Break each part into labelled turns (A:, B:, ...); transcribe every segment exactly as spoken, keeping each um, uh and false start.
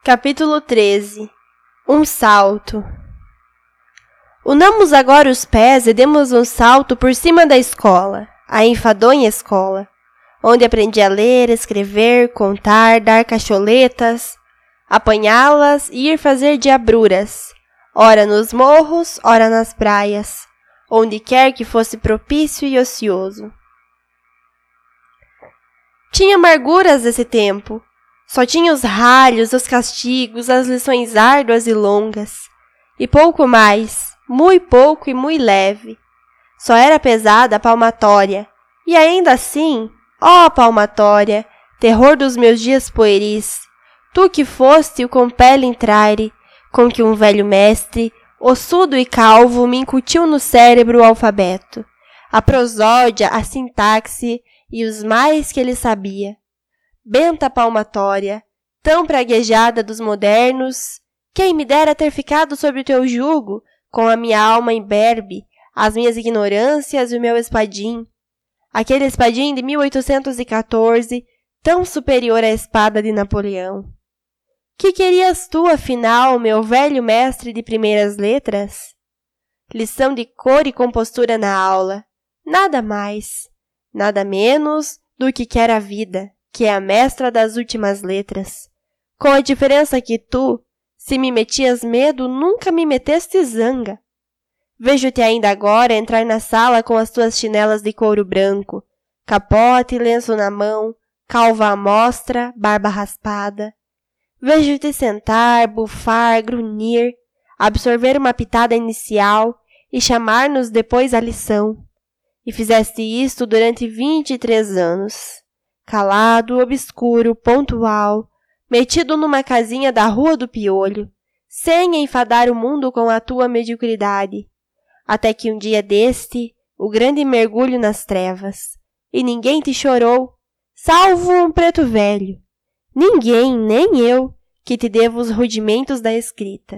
A: Capítulo treze. Um salto. Unamos agora os pés e demos um salto por cima da escola, a enfadonha escola, onde aprendi a ler, escrever, contar, dar cacholetas, apanhá-las e ir fazer diabruras, ora nos morros, ora nas praias, onde quer que fosse propício e ocioso. Tinha amarguras esse tempo. Só tinha os ralhos, os castigos, as lições árduas e longas. E pouco mais, muito pouco e muito leve. Só era pesada a palmatória. E ainda assim, ó palmatória, terror dos meus dias pueris, tu que foste o compele entrare, com que um velho mestre, ossudo e calvo, me incutiu no cérebro o alfabeto, a prosódia, a sintaxe e os mais que ele sabia. Benta palmatória, tão praguejada dos modernos, quem me dera ter ficado sob o teu jugo, com a minha alma imberbe, as minhas ignorâncias e o meu espadim. Aquele espadim de mil oitocentos e quatorze, tão superior à espada de Napoleão. Que querias tu, afinal, meu velho mestre de primeiras letras? Lição de cor e compostura na aula, nada mais, nada menos do que quer a vida, que é a mestra das últimas letras, com a diferença que tu, se me metias medo, nunca me meteste zanga. Vejo-te ainda agora entrar na sala com as tuas chinelas de couro branco, capote e lenço na mão, calva à mostra, barba raspada. Vejo-te sentar, bufar, grunhir, absorver uma pitada inicial e chamar-nos depois à lição. E fizeste isto durante vinte e três anos. Calado, obscuro, pontual, metido numa casinha da Rua do Piolho, sem enfadar o mundo com a tua mediocridade, até que um dia deste, o grande mergulho nas trevas, e ninguém te chorou, salvo um preto velho, ninguém, nem eu, que te devo os rudimentos da escrita.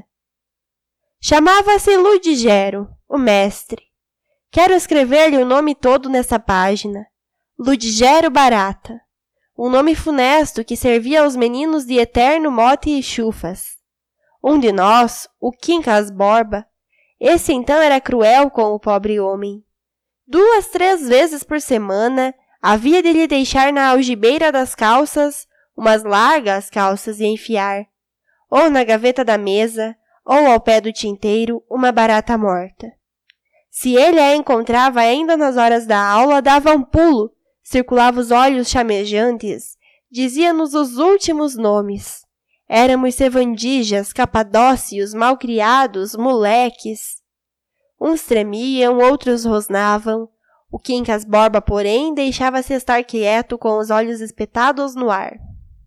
A: Chamava-se Ludigero, o mestre. Quero escrever-lhe o nome todo nessa página. Ludigero Barata, um nome funesto que servia aos meninos de eterno mote e chufas. Um de nós, o Quincas Borba, esse então era cruel com o pobre homem. Duas, três vezes por semana, havia de lhe deixar na algibeira das calças umas largas calças e enfiar, ou na gaveta da mesa, ou ao pé do tinteiro, uma barata morta. Se ele a encontrava ainda nas horas da aula, dava um pulo, circulava os olhos chamejantes, dizia-nos os últimos nomes. Éramos sevandijas, capadócios, malcriados, moleques. Uns tremiam, outros rosnavam. O Quincas Borba, porém, deixava-se estar quieto com os olhos espetados no ar.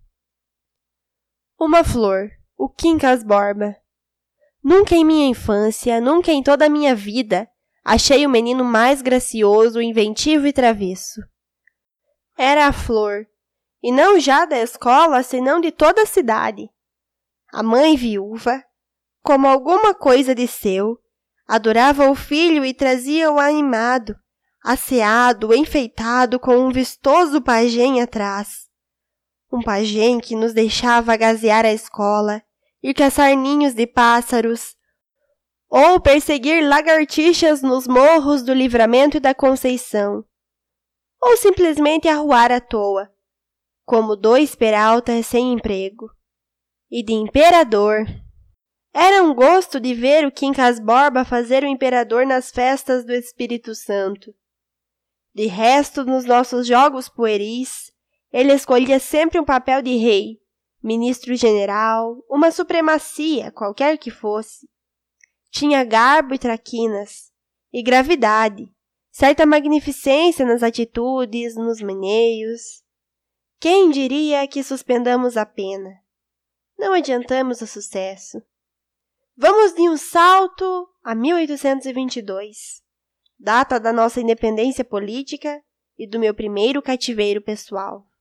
A: Uma flor, o Quincas Borba. Nunca em minha infância, nunca em toda a minha vida, achei o menino mais gracioso, inventivo e travesso. Era a flor, e não já da escola, senão de toda a cidade. A mãe viúva, como alguma coisa de seu, adorava o filho e trazia-o animado, asseado, enfeitado com um vistoso pajem atrás. Um pajem que nos deixava gazear a escola, ir caçar ninhos de pássaros, ou perseguir lagartixas nos morros do Livramento e da Conceição, ou simplesmente arruar à toa, como dois peraltas sem emprego. E de imperador. Era um gosto de ver o Quincas Borba fazer o imperador nas festas do Espírito Santo. De resto, nos nossos jogos pueris, ele escolhia sempre um papel de rei, ministro-general, uma supremacia, qualquer que fosse. Tinha garbo e traquinas, e gravidade, certa magnificência nas atitudes, nos meneios. Quem diria que suspendamos a pena? Não adiantamos o sucesso. Vamos de um salto a mil oitocentos e vinte e dois, data da nossa independência política e do meu primeiro cativeiro pessoal.